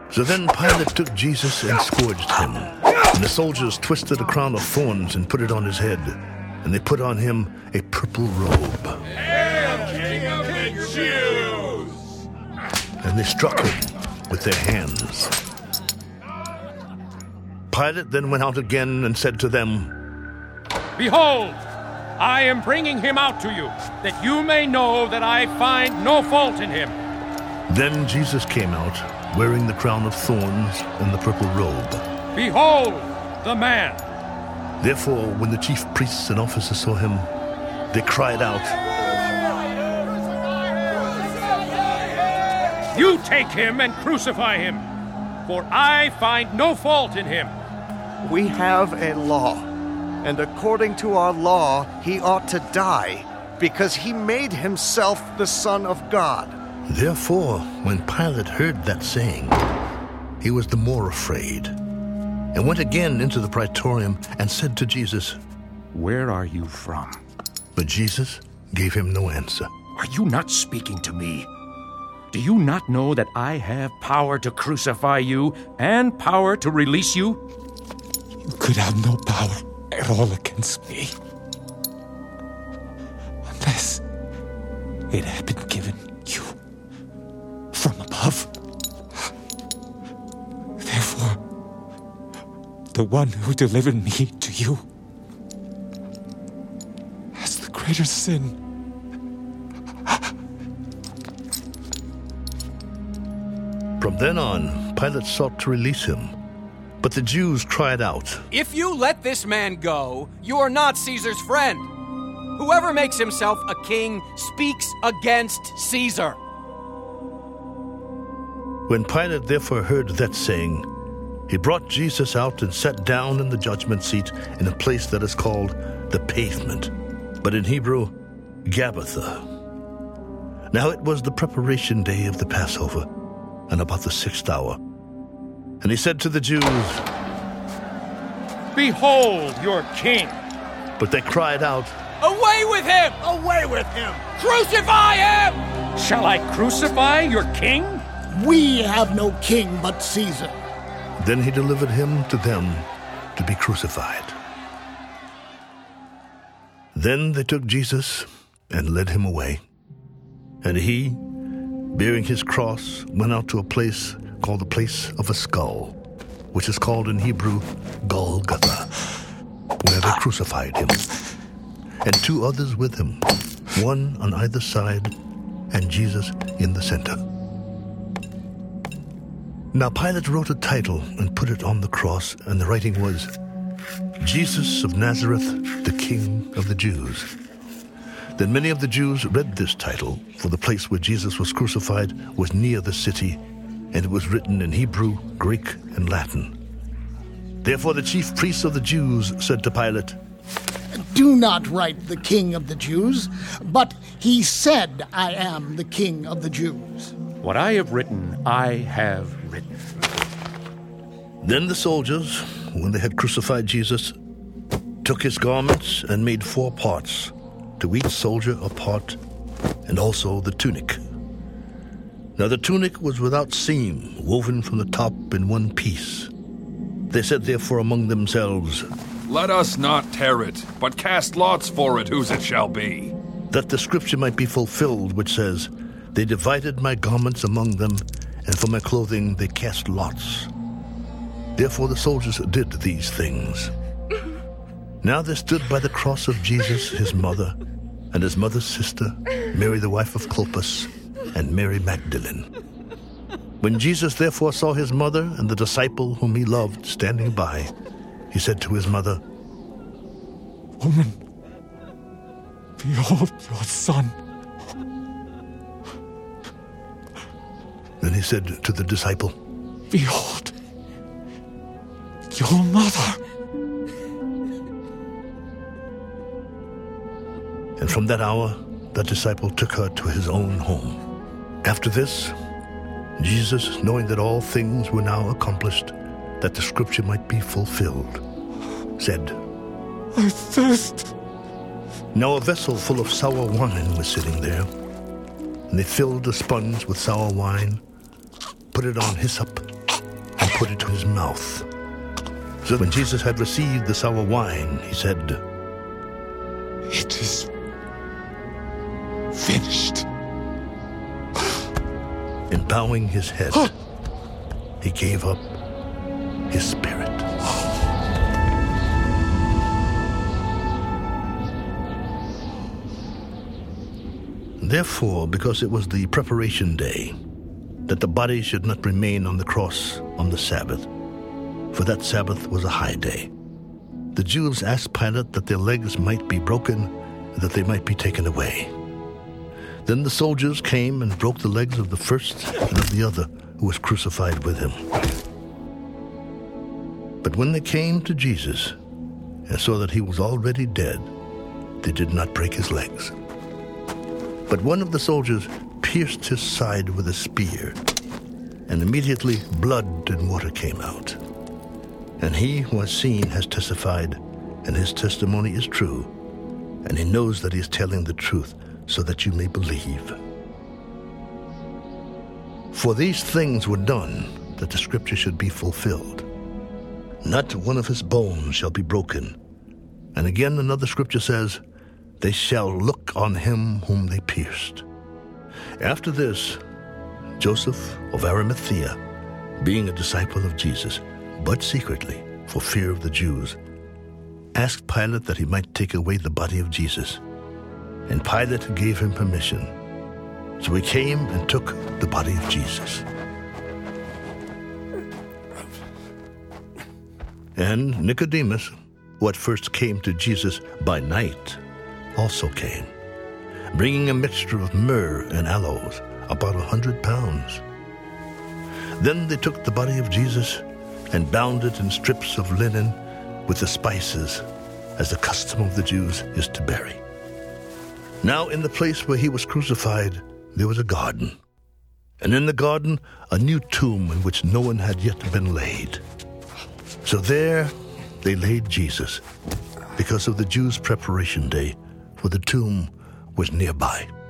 So then Pilate took Jesus and scourged him. And the soldiers twisted a crown of thorns and put it on his head. And they put on him a purple robe. Hail, King of the Jews! And they struck him with their hands. Pilate then went out again and said to them, Behold, I am bringing him out to you, that you may know that I find no fault in him. Then Jesus came out, wearing the crown of thorns and the purple robe. Behold, the man! Therefore, when the chief priests and officers saw him, they cried out, You take him and crucify him, for I find no fault in him. We have a law, and according to our law, he ought to die, because he made himself the Son of God. Therefore, when Pilate heard that saying, he was the more afraid, and went again into the praetorium and said to Jesus, Where are you from? But Jesus gave him no answer. Are you not speaking to me? Do you not know that I have power to crucify you and power to release you? You could have no power at all against me, unless it had been given you from above. Therefore, the one who delivered me to you has the greater sin. From then on, Pilate sought to release him. But the Jews cried out, If you let this man go, you are not Caesar's friend. Whoever makes himself a king speaks against Caesar. When Pilate therefore heard that saying, he brought Jesus out and sat down in the judgment seat in a place that is called the Pavement, but in Hebrew, Gabbatha. Now it was the preparation day of the Passover, and about the 6th hour. And he said to the Jews, Behold your king! But they cried out, Away with him! Away with him! Crucify him! Shall I crucify your king? We have no king but Caesar. Then he delivered him to them to be crucified. Then they took Jesus and led him away. And he, bearing his cross, went out to a place called the Place of a Skull, which is called in Hebrew Golgotha, where they crucified him, and 2 others with him, one on either side, and Jesus in the center. Now Pilate wrote a title and put it on the cross, and the writing was, Jesus of Nazareth, the King of the Jews. Then many of the Jews read this title, for the place where Jesus was crucified was near the city, and it was written in Hebrew, Greek, and Latin. Therefore the chief priests of the Jews said to Pilate, Do not write the King of the Jews, but he said, I am the King of the Jews. What I have written, I have written. Then the soldiers, when they had crucified Jesus, took his garments and made 4 parts, to each soldier a part, and also the tunic. Now the tunic was without seam, woven from the top in one piece. They said therefore among themselves, Let us not tear it, but cast lots for it, whose it shall be. That the scripture might be fulfilled, which says, They divided my garments among them, and for my clothing they cast lots. Therefore the soldiers did these things. Now there stood by the cross of Jesus his mother, and his mother's sister, Mary the wife of Clopas, and Mary Magdalene. When Jesus therefore saw his mother and the disciple whom he loved standing by, he said to his mother, Woman, behold your son. Then he said to the disciple, Behold your mother. And from that hour, the disciple took her to his own home. After this, Jesus, knowing that all things were now accomplished, that the scripture might be fulfilled, said, I thirst. Now a vessel full of sour wine was sitting there, and they filled a sponge with sour wine, put it on hyssop, put it to his mouth. So when Jesus had received the sour wine, he said, It is finished. And bowing his head, he gave up his spirit. Therefore, because it was the preparation day, that the body should not remain on the cross on the Sabbath, for that Sabbath was a high day, the Jews asked Pilate that their legs might be broken, and that they might be taken away. Then the soldiers came and broke the legs of the first and of the other who was crucified with him. But when they came to Jesus and saw that he was already dead, they did not break his legs. But one of the soldiers pierced his side with a spear, and immediately blood and water came out. And he who has seen has testified, and his testimony is true, and he knows that he is telling the truth, so that you may believe. For these things were done, that the scripture should be fulfilled. Not one of his bones shall be broken. And again another scripture says, they shall look on him whom they pierced. After this, Joseph of Arimathea, being a disciple of Jesus, but secretly, for fear of the Jews, asked Pilate that he might take away the body of Jesus. And Pilate gave him permission. So he came and took the body of Jesus. And Nicodemus, who at first came to Jesus by night, also came, bringing a mixture of myrrh and aloes, about 100 pounds. Then they took the body of Jesus and bound it in strips of linen with the spices, as the custom of the Jews is to bury. Now in the place where he was crucified, there was a garden, and in the garden a new tomb in which no one had yet been laid. So there they laid Jesus, because of the Jews' preparation day, for the tomb was nearby.